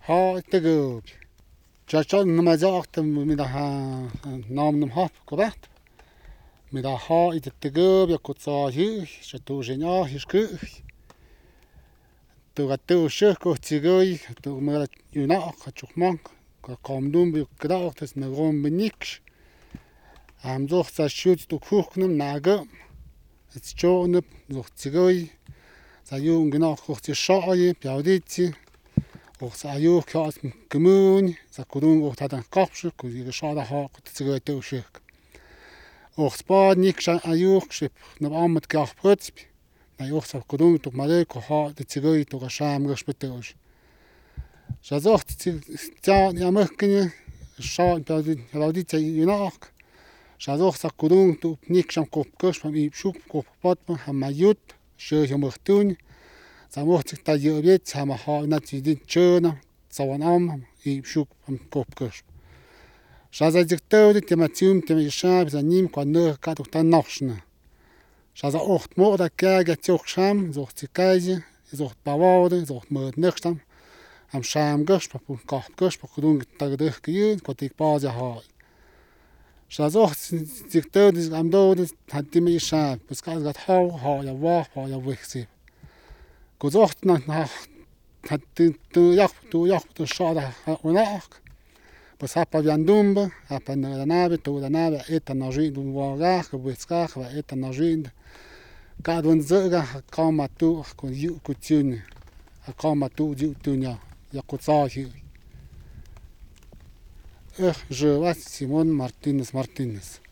ha tego Chachon namazacht mit der Namen im Hab gebracht. Mit der ha it tego ja kutsa hi, chatu genia hiskü. Tu gatu shuk ko tigoi, tu mera yuna chukman, ka komdum bi gedacht es ne rom benik. Am zoch sa shut tu kuchnem nage. Es chone zoch tigoi. Sa jung genau kocht schai, biauditzi. Och sa ju kas gemun, sa kudung och hat ein kapsel, ku die schade ha tigoi tu shuk. Och spa nik sha ayu ship, na amt kach prutz. Na joch sa kudung tu male ko ha de tigoi tu gasham gespetosh. Sa zocht tja ja mekne sha biauditzi yunach. Sa zocht sa kudung tu nik sham kop kosh pam i shuk kop pot ha mayut. Schö mochtun sa mocht ta yobet sa ma ha na ti chöna sa wan am I shuk am kopkos sa za dikto de tematium tem shab za nim kwa no ka to ta nachna sa za ocht mo da ka ga tsoch sham zo tikaze zo pawode zo mo nextam am sham gosh pa pun kopkos pa kudung ta de kyin ko tik pa za ha sa zo dikto de am do de hat tim shab pas ka gat ha ya wa ha ya wixsi ko zocht na hat tu jak tu shada onach pas ha pa viandumba ha pa na nave tu da nave eta na jin du wa ko witska va eta na jin ka don zega ka ma tu ko yu ku tun ka ma tu ju tunya ya ko sa hi je was Simon Martinez